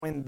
when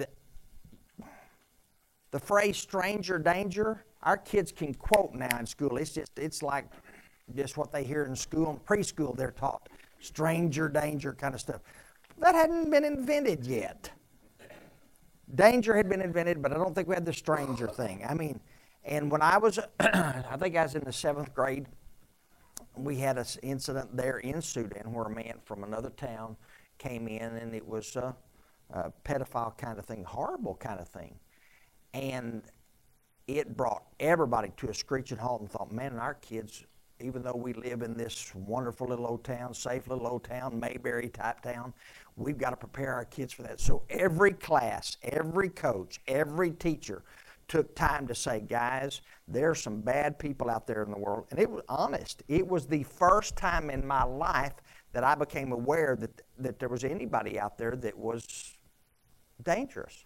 the phrase stranger danger, our kids can quote now in school. It's like just what they hear in school and preschool they're taught. Stranger danger kind of stuff. That hadn't been invented yet. Danger had been invented, but I don't think we had the stranger thing. I mean, and when I was, I think I was in the 7th grade, we had an incident there in Sudan where a man from another town came in, and it was a pedophile kind of thing, horrible kind of thing. And it brought everybody to a screeching halt and thought, man, our kids, even though we live in this wonderful little old town, safe little old town, Mayberry type town, we've got to prepare our kids for that. So every class, every coach, every teacher took time to say, guys, there's some bad people out there in the world. And it was honest. It was the first time in my life that I became aware that there was anybody out there that was dangerous.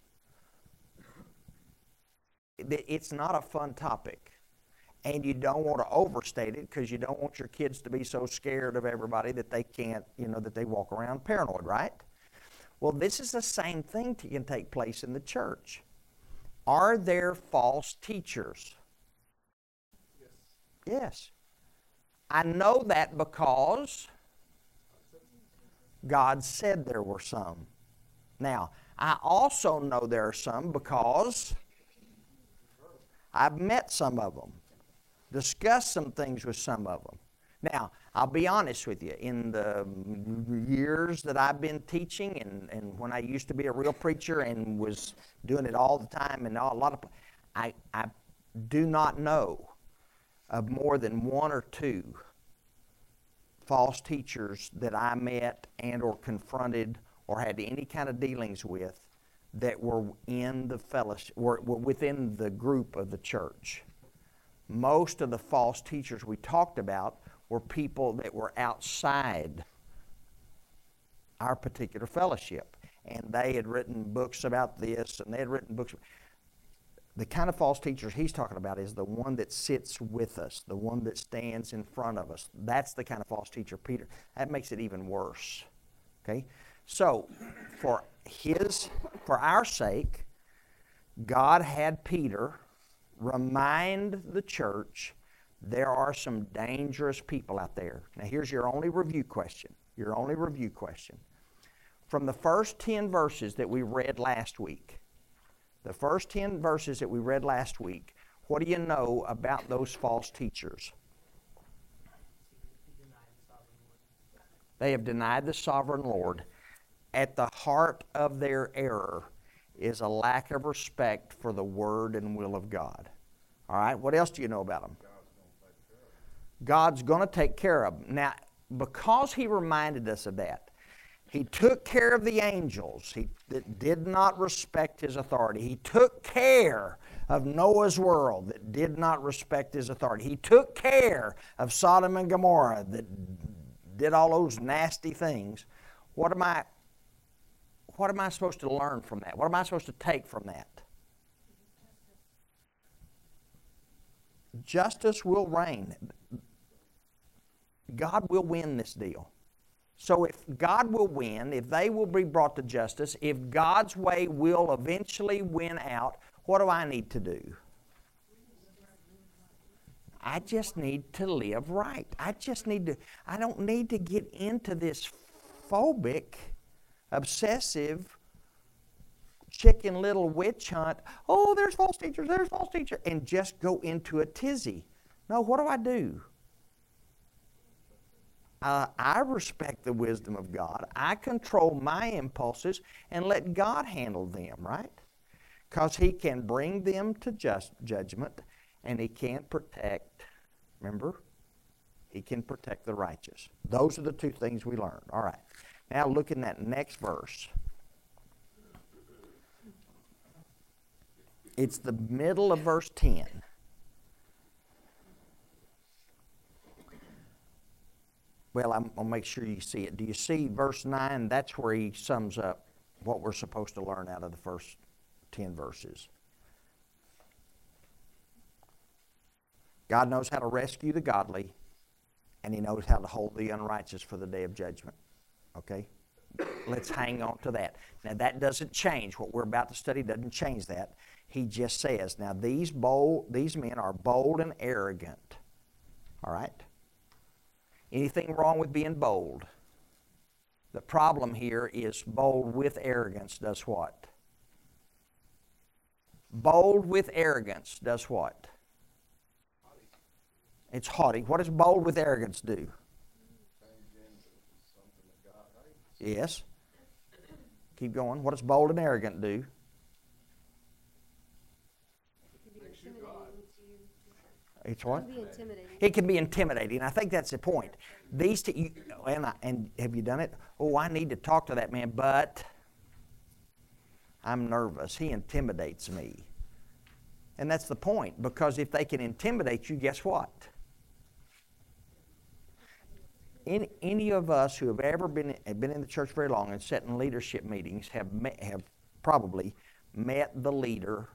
It's not a fun topic. And you don't want to overstate it because you don't want your kids to be so scared of everybody that they can't, that they walk around paranoid, right? Well, this is the same thing that can take place in the church. Are there false teachers? Yes. I know that because God said there were some. Now, I also know there are some because I've met some of them, discussed some things with some of them. Now, I'll be honest with you. In the years that I've been teaching and when I used to be a real preacher and was doing it all the time and I do not know of more than 1 or 2 false teachers that I met and or confronted or had any kind of dealings with that were in the fellowship, were within the group of the church. Most of the false teachers we talked about were people that were outside our particular fellowship. And they had written books about this, and they had written books. The kind of false teachers he's talking about is the one that sits with us, the one that stands in front of us. That's the kind of false teacher, Peter. That makes it even worse. Okay? So, for our sake, God had Peter remind the church there are some dangerous people out there. Now here's your only review question. From the first 10 verses that we read last week, what do you know about those false teachers? They have denied the sovereign Lord. At the heart of their error is a lack of respect for the Word and will of God. All right, what else do you know about them? God's going to take care of them. Now, because He reminded us of that, He took care of the angels that did not respect His authority. He took care of Noah's world that did not respect His authority. He took care of Sodom and Gomorrah that did all those nasty things. What am I supposed to learn from that? What am I supposed to take from that? Justice will reign. God will win this deal. So if God will win, if they will be brought to justice, if God's way will eventually win out, what do I need to do? I just need to live right. I don't need to get into this phobic, obsessive, chicken little witch hunt. Oh, there's false teachers, and just go into a tizzy. No, what do? I respect the wisdom of God. I control my impulses and let God handle them, right? Because He can bring them to just judgment, and He can protect, remember? He can protect the righteous. Those are the 2 things we learned. All right. Now look in that next verse. It's the middle of verse 10. Well, I'll make sure you see it. Do you see verse 9? That's where he sums up what we're supposed to learn out of the first 10 verses. God knows how to rescue the godly, and He knows how to hold the unrighteous for the day of judgment. Okay? let's hang on to that. Now, that doesn't change. What we're about to study doesn't change that. He just says, now these men are bold and arrogant. All right? Anything wrong with being bold? The problem here is bold with arrogance does what? Bold with arrogance does what? It's haughty. What does bold with arrogance do? Yes. Keep going. What does bold and arrogant do? It's what? It can be intimidating. It can be intimidating. I think that's the point. These two, and have you done it? Oh, I need to talk to that man, but I'm nervous. He intimidates me. And that's the point, because if they can intimidate you, guess what? Any of us who have ever been in the church very long and sat in leadership meetings have probably met the leader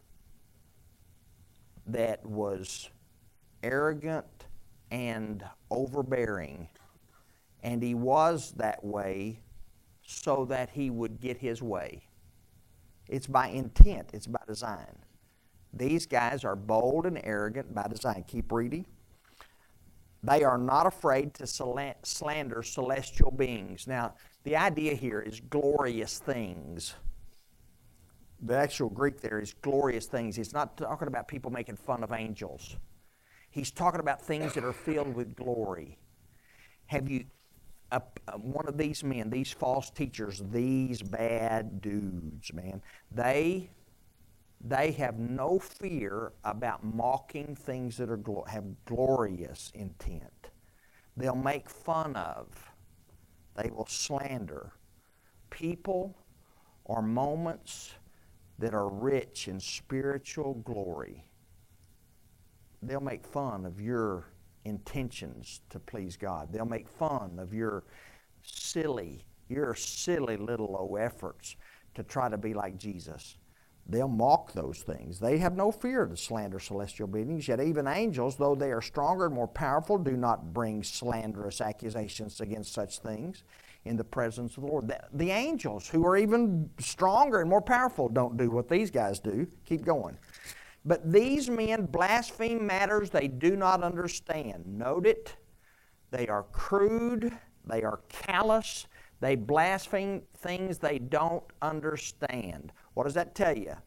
that was arrogant and overbearing, and he was that way so that he would get his way. It's by intent. It's by design. These guys are bold and arrogant by design. Keep reading. They are not afraid to slander celestial beings. Now, the idea here is glorious things. The actual Greek there is glorious things. He's not talking about people making fun of angels. He's talking about things that are filled with glory. Have you, one of these men, these false teachers, these bad dudes, man, they have no fear about mocking things that have glorious intent. They'll make fun of, they will slander people or moments that are rich in spiritual glory. They'll make fun of your intentions to please God. They'll make fun of your silly little old efforts to try to be like Jesus. They'll mock those things. They have no fear to slander celestial beings, yet even angels, though they are stronger and more powerful, do not bring slanderous accusations against such things in the presence of the Lord. The angels, who are even stronger and more powerful, don't do what these guys do. Keep going. But these men blaspheme matters they do not understand. Note it. They are crude. They are callous. They blaspheme things they don't understand. What does that tell you?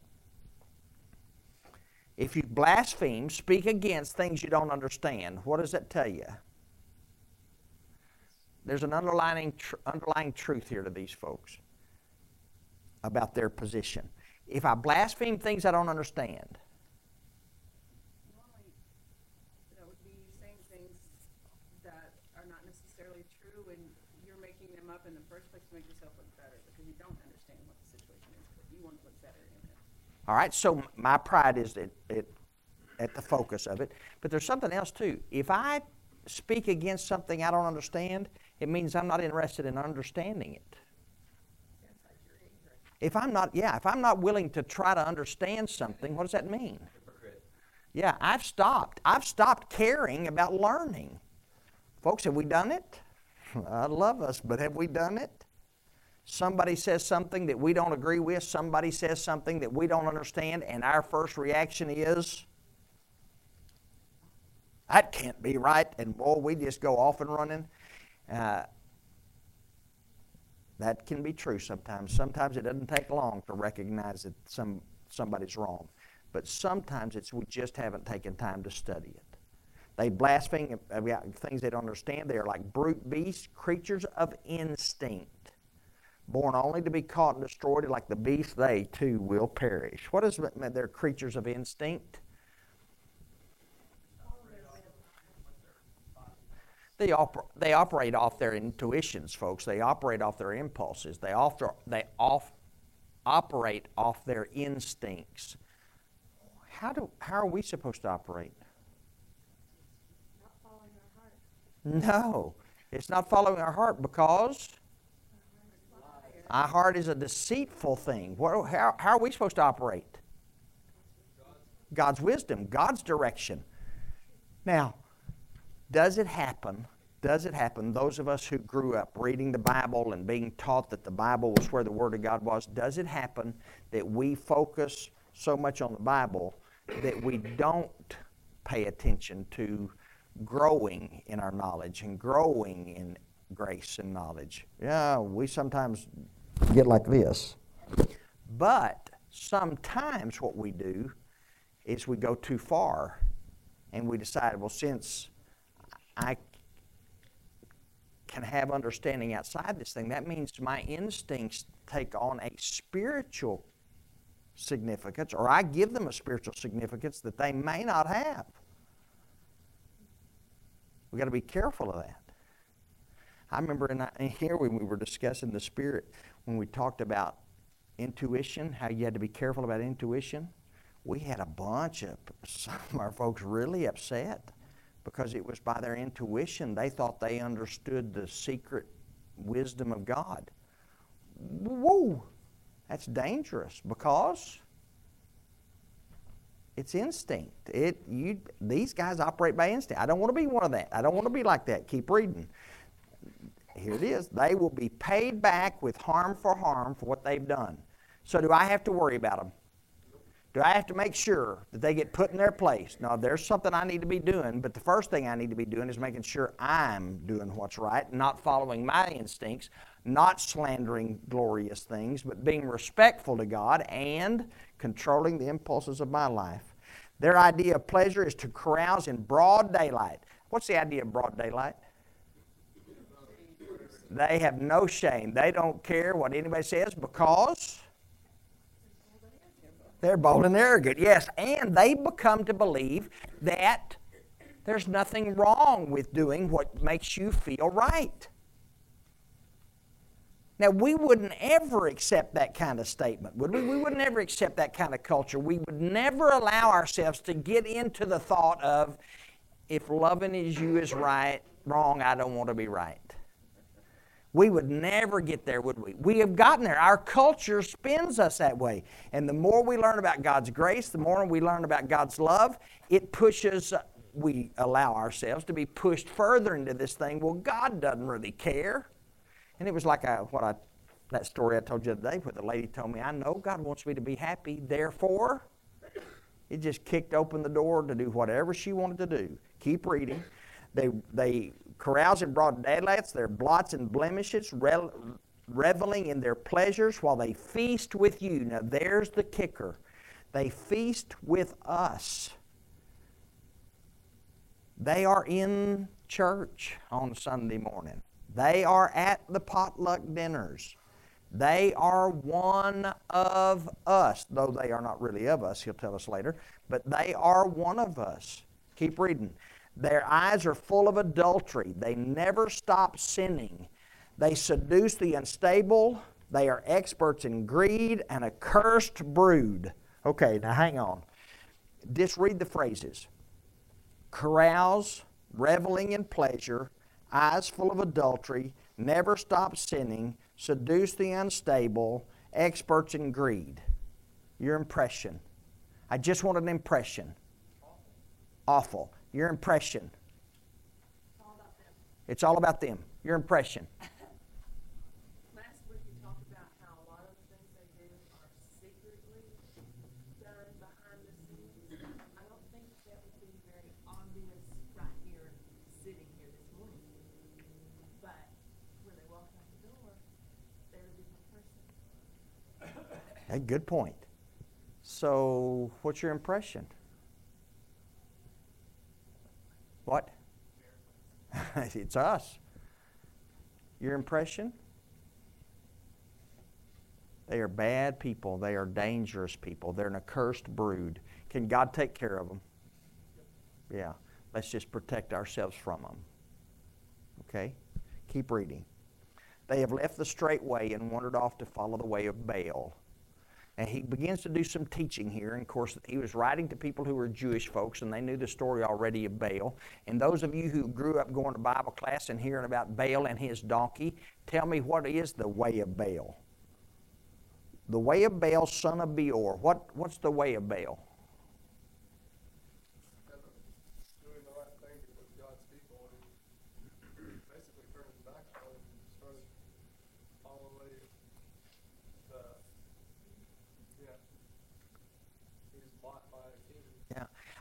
If you blaspheme, speak against things you don't understand, what does that tell you? There's an underlying truth here to these folks about their position. If I blaspheme things I don't understand, that would be saying things that are not necessarily true, and you're making them up in the first place to make yourself look better because you don't understand what the situation is, but you want to look better in it. All right, so my pride is at the focus of it. But there's something else too. If I speak against something I don't understand, it means I'm not interested in understanding it. If I'm not willing to try to understand something, what does that mean? Yeah, I've stopped caring about learning. Folks, have we done it? I love us, but have we done it? Somebody says something that we don't agree with, somebody says something that we don't understand, and our first reaction is, that can't be right, and boy, we just go off and running. That can be true sometimes. Sometimes it doesn't take long to recognize that somebody's wrong. But sometimes we just haven't taken time to study it. They blaspheme about things they don't understand. They are like brute beasts, creatures of instinct, born only to be caught and destroyed. Like the beasts, they too will perish. What does it mean? They're creatures of instinct? They operate off their intuitions, folks. They operate off their impulses. They operate off their instincts. How are we supposed to operate? Not following our heart. No, it's not following our heart because our heart is a deceitful thing. How are we supposed to operate? God's wisdom, God's direction. Now, does it happen Does it happen, those of us who grew up reading the Bible and being taught that the Bible was where the Word of God was, does it happen that we focus so much on the Bible that we don't pay attention to growing in our knowledge and growing in grace and knowledge? Yeah, we sometimes get like this. But sometimes what we do is we go too far and we decide, well, since I can have understanding outside this thing, that means my instincts take on a spiritual significance, or I give them a spiritual significance that they may not have. We've got to be careful of that. I remember in here when we were discussing the Spirit, when we talked about intuition, how you had to be careful about intuition, we had a bunch of some of our folks really upset because it was by their intuition. They thought they understood the secret wisdom of God. Whoa! That's dangerous because it's instinct. These guys operate by instinct. I don't want to be one of that. I don't want to be like that. Keep reading. Here it is. They will be paid back with harm for what they've done. So do I have to worry about them? Do I have to make sure that they get put in their place? No, there's something I need to be doing, but the first thing I need to be doing is making sure I'm doing what's right, not following my instincts, not slandering glorious things, but being respectful to God and controlling the impulses of my life. Their idea of pleasure is to carouse in broad daylight. What's the idea of broad daylight? They have no shame. They don't care what anybody says because they're bold and arrogant, yes, and they become to believe that there's nothing wrong with doing what makes you feel right. Now, we wouldn't ever accept that kind of statement, would we? We would never accept that kind of culture. We would never allow ourselves to get into the thought of, if loving you is wrong, I don't want to be right. We would never get there, would we? We have gotten there. Our culture spins us that way. And the more we learn about God's grace, the more we learn about God's love, it pushes, we allow ourselves to be pushed further into this thing. Well, God doesn't really care. And it was like that story I told you the other day where the lady told me, I know God wants me to be happy, therefore, it just kicked open the door to do whatever she wanted to do. Keep reading. They carouse in broad daylights, their blots and blemishes, reveling in their pleasures while they feast with you. Now there's the kicker. They feast with us. They are in church on Sunday morning. They are at the potluck dinners. They are one of us, though they are not really of us, he'll tell us later, but they are one of us. Keep reading. Their eyes are full of adultery. They never stop sinning. They seduce the unstable. They are experts in greed and a cursed brood. Okay, now hang on. Just read the phrases. Carouse, reveling in pleasure, eyes full of adultery, never stop sinning, seduce the unstable, experts in greed. Your impression. I just want an impression. Awful. Your impression. It's all about them. It's all about them. Your impression. Last week we talked about how a lot of the things they do are secretly done behind the scenes. I don't think that would be very obvious right here, sitting here this morning. But when they walk out the door, they're a different person. Hey, good point. So, what's your impression? What? It's us. Your impression? They are bad people. They are dangerous people. They're an accursed brood. Can God take care of them? Yeah. Let's just protect ourselves from them. Okay? Keep reading. They have left the straight way and wandered off to follow the way of Baal. And he begins to do some teaching here. And of course, he was writing to people who were Jewish folks, and they knew the story already of Baal. And those of you who grew up going to Bible class and hearing about Baal and his donkey, tell me, what is the way of Baal? The way of Baal, son of Beor. What's the way of Baal? Doing the right thing with God's people.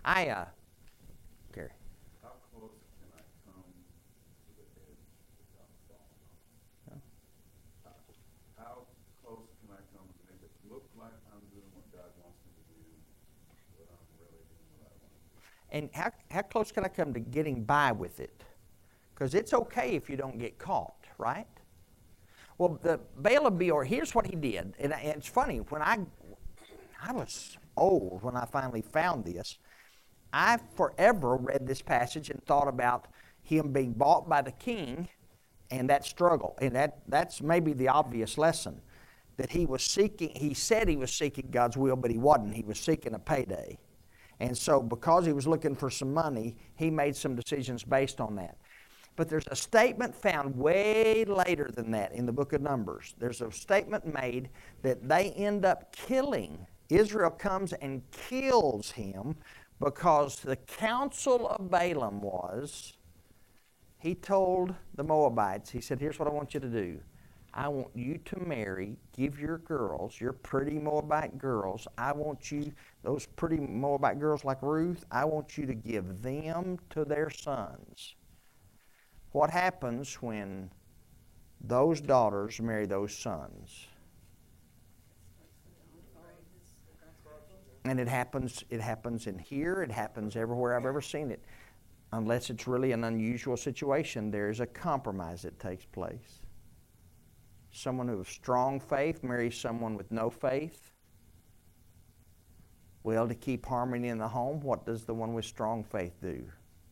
Gary. How close can I come to the edge without falling off? How close can I come to make it look like I'm doing what God wants me to do, but I'm really doing what I want to do? And how close can I come to getting by with it? Because it's okay if you don't get caught, right? Well, the Baal of Beor, here's what he did. And it's funny, when I was old when I finally found this. I forever read this passage and thought about him being bought by the king and that struggle. And that's maybe the obvious lesson. That he said he was seeking God's will, but he wasn't. He was seeking a payday. And so because he was looking for some money, he made some decisions based on that. But there's a statement found way later than that in the book of Numbers. There's a statement made that they end up killing. Israel comes and kills him because the counsel of Balaam was, he told the Moabites, he said, here's what I want you to do. I want you to marry, give your girls, your pretty Moabite girls, I want you, those pretty Moabite girls like Ruth, I want you to give them to their sons. What happens when those daughters marry those sons? And it happens in here, it happens everywhere I've ever seen it. Unless it's really an unusual situation, there's a compromise that takes place. Someone who has strong faith marries someone with no faith. Well, to keep harmony in the home, what does the one with strong faith do?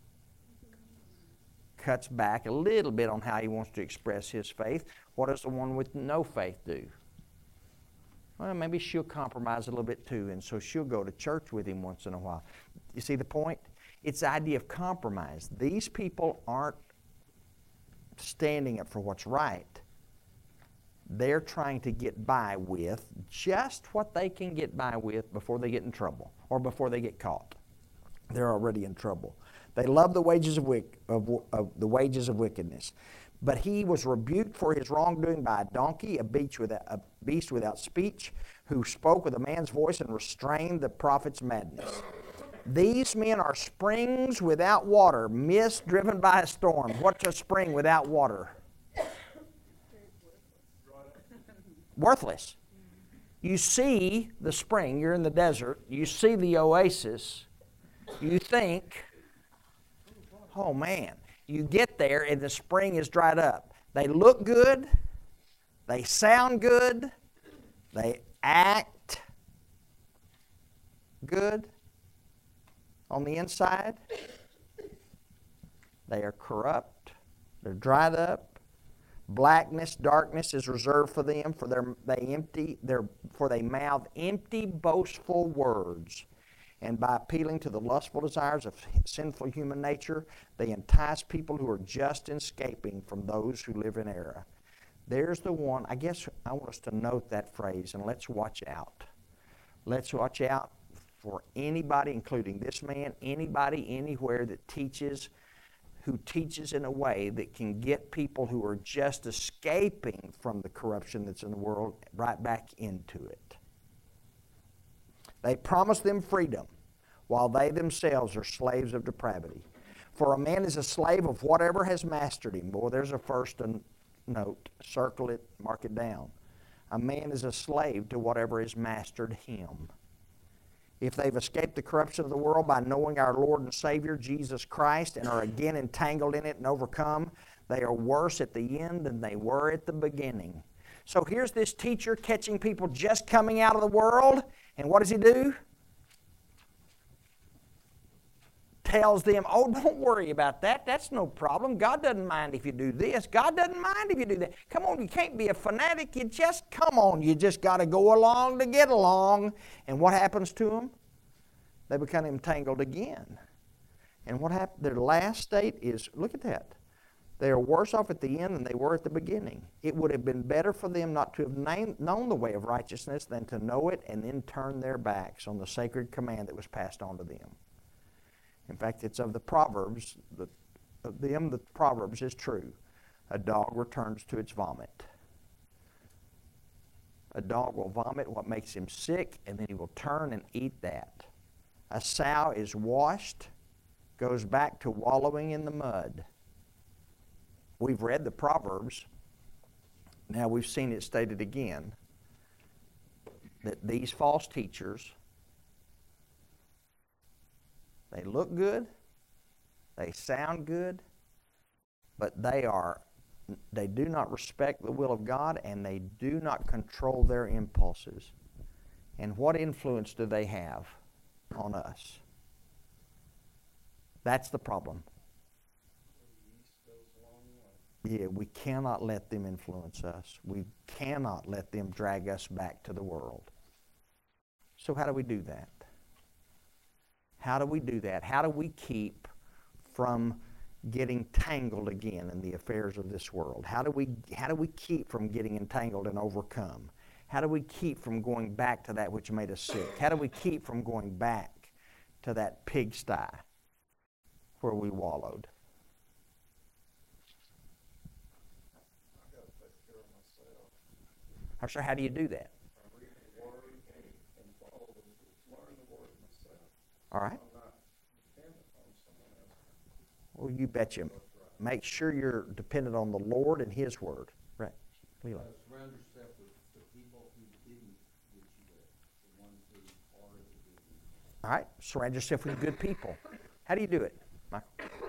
Cuts back a little bit on how he wants to express his faith. What does the one with no faith do? Well, maybe she'll compromise a little bit too, and so she'll go to church with him once in a while. You see the point? It's the idea of compromise. These people aren't standing up for what's right. They're trying to get by with just what they can get by with before they get in trouble or before they get caught. They're already in trouble. They love the wages of wickedness. But he was rebuked for his wrongdoing by a donkey, a beast without speech, who spoke with a man's voice and restrained the prophet's madness. These men are springs without water, mist driven by a storm. What's a spring without water? Worthless. You see the spring, you're in the desert, you see the oasis, you think, oh man, you get there and the spring is dried up. They look good, they sound good, they act good on the inside. They are corrupt, they're dried up. Blackness, darkness is reserved for them, for they mouth empty, boastful words. And by appealing to the lustful desires of sinful human nature, they entice people who are just escaping from those who live in error. There's the one, I guess I want us to note that phrase, and let's watch out. Let's watch out for anybody, including this man, anybody, anywhere that teaches, who teaches in a way that can get people who are just escaping from the corruption that's in the world right back into it. They promise them freedom while they themselves are slaves of depravity. For a man is a slave of whatever has mastered him. Boy, there's a first note. Circle it, mark it down. A man is a slave to whatever has mastered him. If they've escaped the corruption of the world by knowing our Lord and Savior, Jesus Christ, and are again entangled in it and overcome, they are worse at the end than they were at the beginning. So here's this teacher catching people just coming out of the world, and what does he do? Tells them, oh, don't worry about that. That's no problem. God doesn't mind if you do this. God doesn't mind if you do that. Come on, you can't be a fanatic. You just, come on, you just got to go along to get along. And what happens to them? They become entangled again. And what happened? Their last state is, look at that. They are worse off at the end than they were at the beginning. It would have been better for them not to have known the way of righteousness than to know it and then turn their backs on the sacred command that was passed on to them. In fact, it's of the Proverbs, the Proverbs is true. A dog returns to its vomit. A dog will vomit what makes him sick, and then he will turn and eat that. A sow is washed, goes back to wallowing in the mud. We've read the Proverbs. Now we've seen it stated again that these false teachers, they look good, they sound good, but they do not respect the will of God, and they do not control their impulses. And what influence do they have on us? That's the problem. Yeah, we cannot let them influence us. We cannot let them drag us back to the world. So how do we do that? How do we do that? How do we keep from getting tangled again in the affairs of this world? How do we keep from getting entangled and overcome? How do we keep from going back to that which made us sick? How do we keep from going back to that pigsty where we wallowed? I'm sure, how do you do that? All right. Well, you betcha. Make sure you're dependent on the Lord and His Word. Right. Leland. Surround yourself with the people who didn't get you there, the ones who already did. All right. Surround yourself with good people. How do you do it, Michael?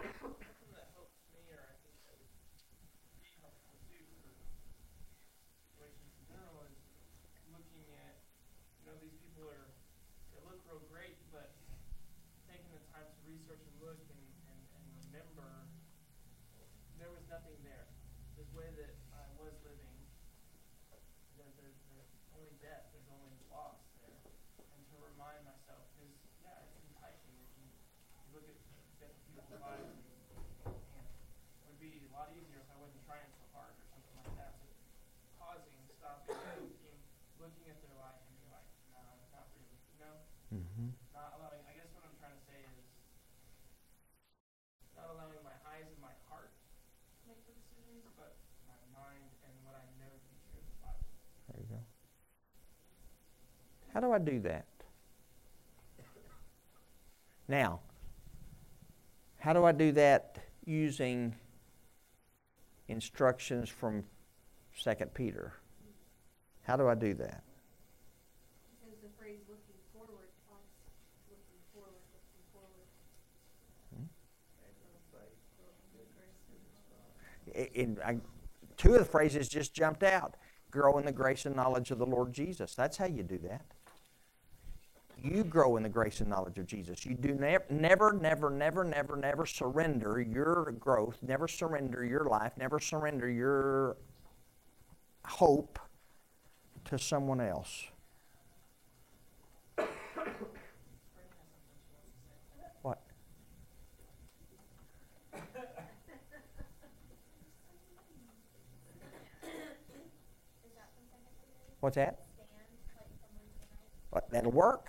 Research and look and remember there was nothing there. This way that I was living, there's only death, there's only loss there. And to remind myself, because, yeah, it's enticing. If you look at different people's lives, and it would be a lot easier if I wasn't trying so hard or something like that. But pausing, stopping, looking at their life and being like, no, not really, you know? Mm-hmm. Not allowing, I guess what I'm trying to say is, not allowing my eyes and my heart to make the decisions, but my mind and what I know to be true of the Bible. There you go. How do I do that? Now, how do I do that using instructions from 2 Peter? How do I do that? Because the phrase looking forward, looking forward. Two of the phrases just jumped out. Grow in the grace and knowledge of the Lord Jesus. That's how you do that. You grow in the grace and knowledge of Jesus. You do never surrender your growth, never surrender your life, never surrender your hope to someone else. What? What's that? What, that'll work?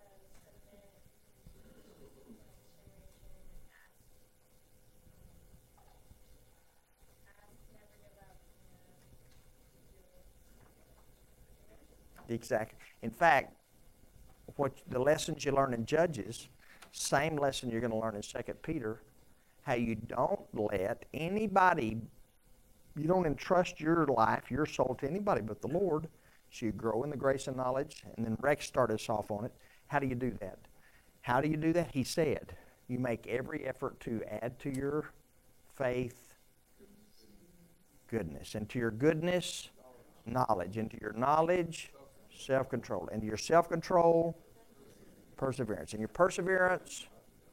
Exactly. In fact, what the lessons you learn in Judges, same lesson you're going to learn in 2 Peter, how you don't let anybody, you don't entrust your life, your soul to anybody but the Lord. So you grow in the grace and knowledge. And then Rex started us off on it. How do you do that? How do you do that? He said, you make every effort to add to your faith goodness. And to your goodness, knowledge. And to your knowledge, self-control. And to your self-control, perseverance. And your perseverance,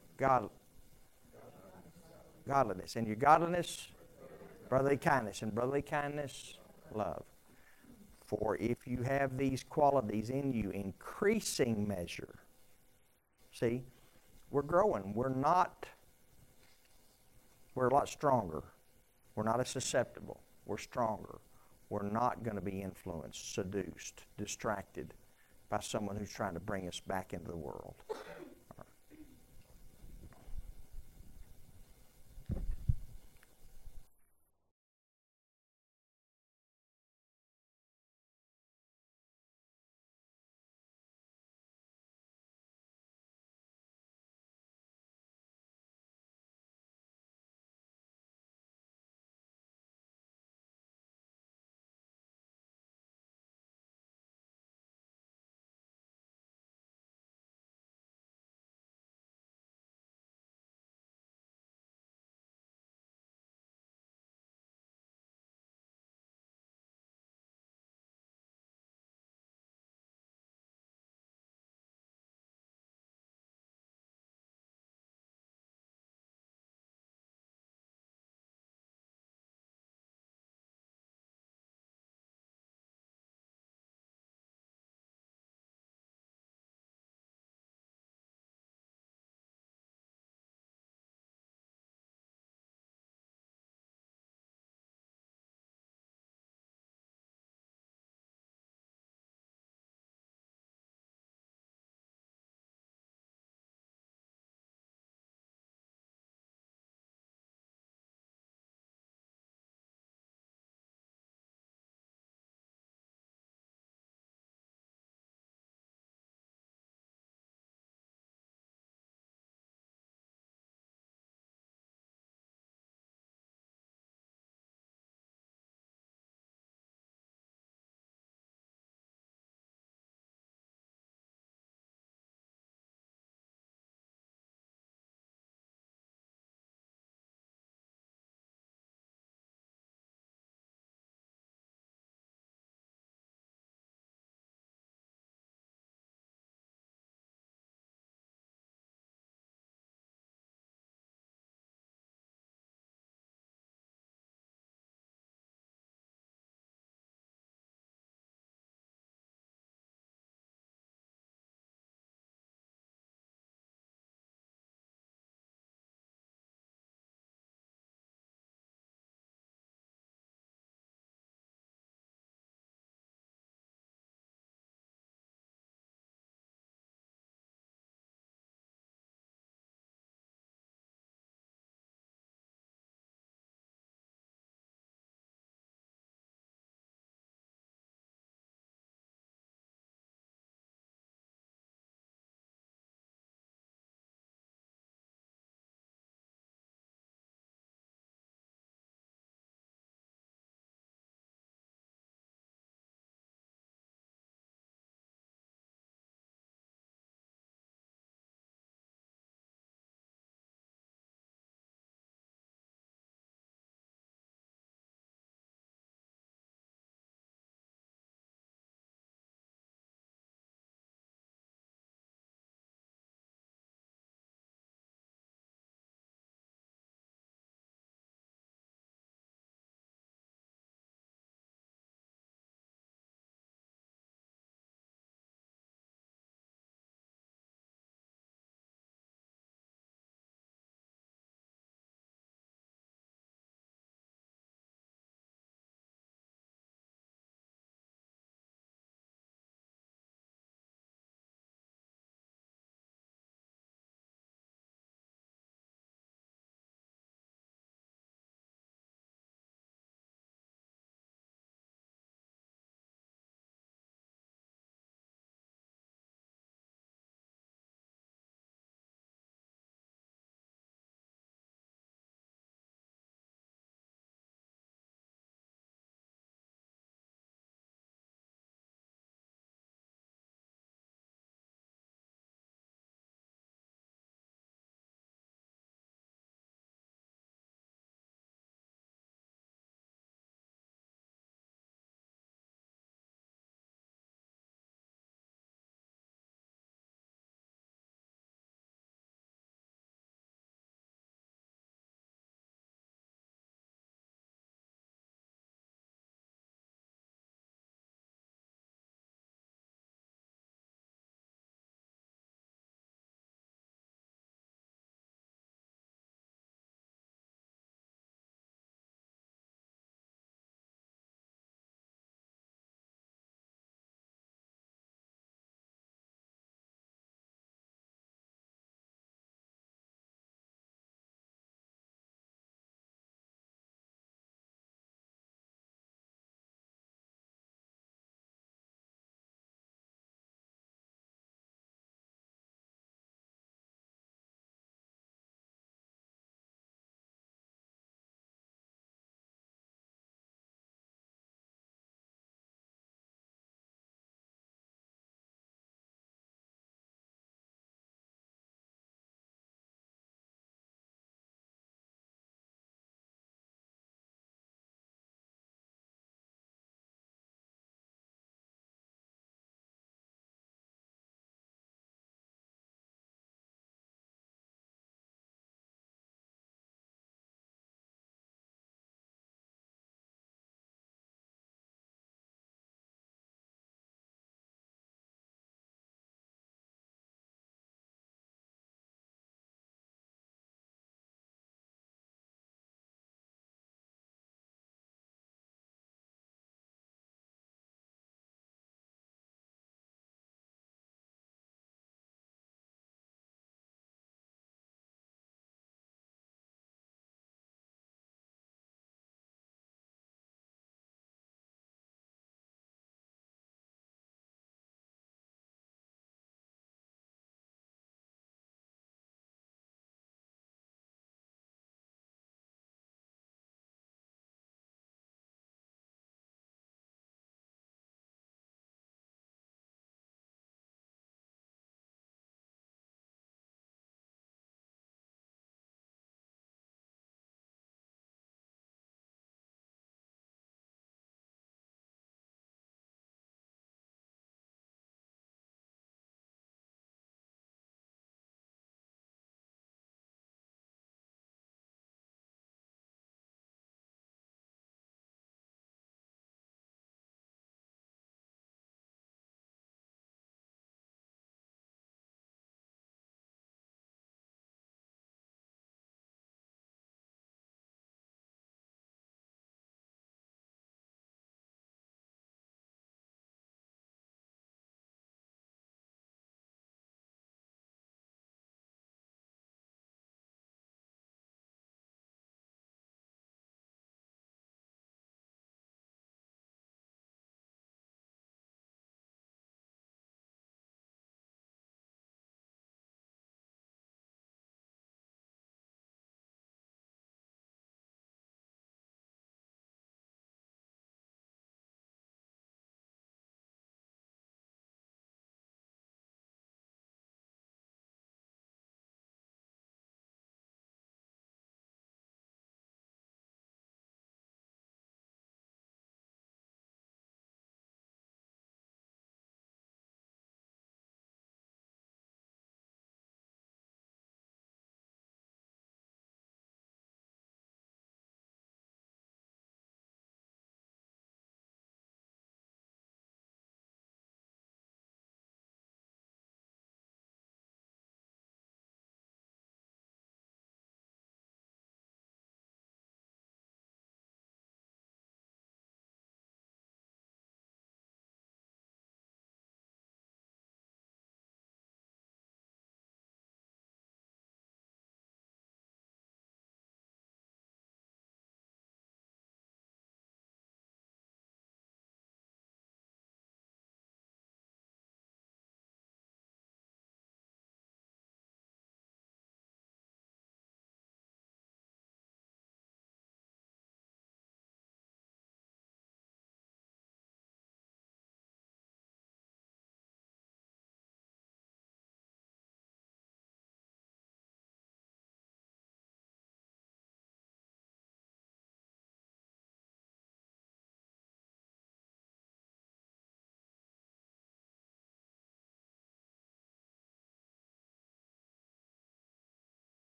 godliness. And your godliness, brotherly kindness. And brotherly kindness, love. For if you have these qualities in you, increasing measure. See, we're growing. We're a lot stronger. We're not as susceptible. We're stronger. We're not going to be influenced, seduced, distracted by someone who's trying to bring us back into the world.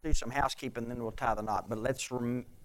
do some housekeeping, then we'll tie the knot. But let's